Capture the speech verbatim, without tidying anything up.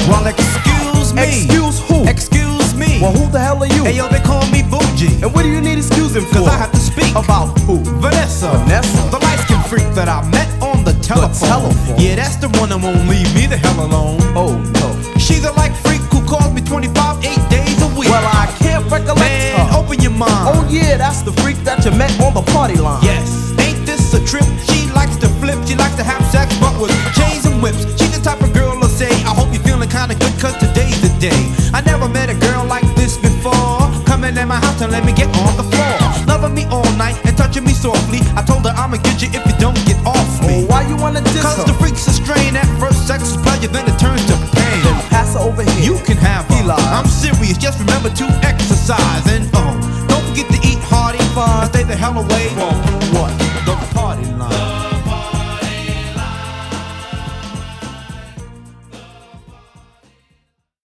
Well, excuse me. Excuse who? Excuse me. Well, who the hell are you? Hey, yo, they call me Bougie. And what do you need excusing for? Cause I have to speak about who? Vanessa. Vanessa? The light-skinned freak that I met on the telephone. telephone? Yeah, that's the one that won't leave me the hell alone. Oh, no. She's a like freak who calls me twenty-five, eight days a week. Well, I can't recollect Man, her. open your mind. Oh, yeah, that's the freak that you met on the party line. Yes, ain't this a trip? She likes to flip, she likes to have sex, but with chains and whips. She's the type of girl to say, I hope you're feeling kinda good, cause today's the day. I never met a girl like this before. Coming in my house and let me get on the floor. Loving me all night and touching me softly. I told her I'ma get you if you don't get off me. Oh, why you wanna diss Cause her? the freak's a strain. At first sex is pleasure, then it turns to pain. Then pass her over here. You can have her. He lied. I'm serious, just remember to exercise. And oh, don't forget to eat hearty. Fine. And stay the hell away